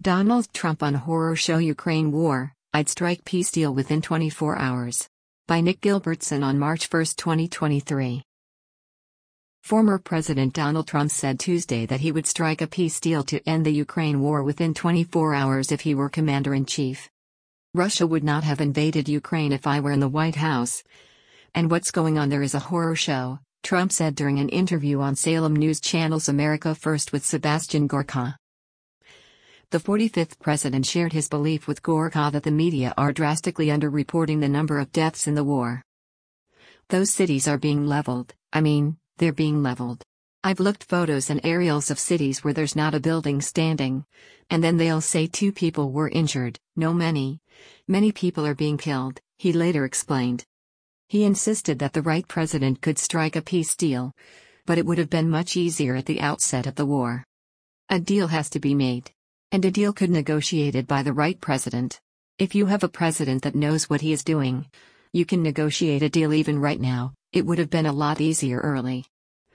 Donald Trump on horror show Ukraine War, I'd strike peace deal within 24 hours. By Nick Gilbertson on March 1, 2023. Former President Donald Trump said Tuesday that he would strike a peace deal to end the Ukraine war within 24 hours if he were commander-in-chief. Russia would not have invaded Ukraine if I were in the White House. And what's going on there is a horror show, Trump said during an interview on Salem News Channel's America First with Sebastian Gorka. The 45th president shared his belief with Gorka that the media are drastically underreporting the number of deaths in the war. Those cities are being leveled, they're being leveled. I've looked photos and aerials of cities where there's not a building standing. And then they'll say 2 people were injured, no many. Many people are being killed, he later explained. He insisted that the right president could strike a peace deal. But it would have been much easier at the outset of the war. A deal has to be made. And a deal could be negotiated by the right president. If you have a president that knows what he is doing, you can negotiate a deal even right now. It would have been a lot easier early.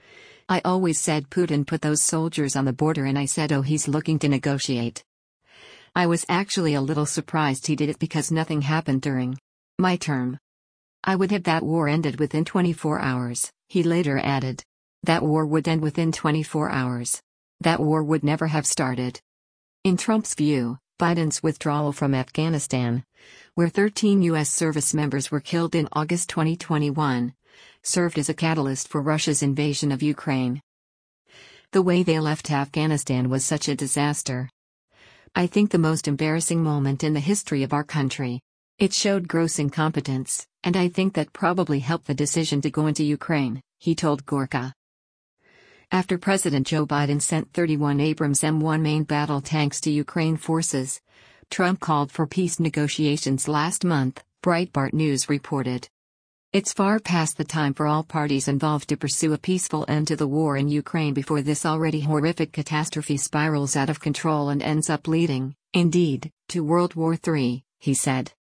I always said Putin put those soldiers on the border and I said, oh, he's looking to negotiate. I was actually a little surprised he did it because nothing happened during my term. I would have that war ended within 24 hours, he later added. That war would end within 24 hours. That war would never have started. In Trump's view, Biden's withdrawal from Afghanistan, where 13 U.S. service members were killed in August 2021, served as a catalyst for Russia's invasion of Ukraine. The way they left Afghanistan was such a disaster. I think the most embarrassing moment in the history of our country. It showed gross incompetence, and I think that probably helped the decision to go into Ukraine, he told Gorka. After President Joe Biden sent 31 Abrams M1 main battle tanks to Ukraine forces, Trump called for peace negotiations last month, Breitbart News reported. It's far past the time for all parties involved to pursue a peaceful end to the war in Ukraine before this already horrific catastrophe spirals out of control and ends up leading, indeed, to World War III, he said.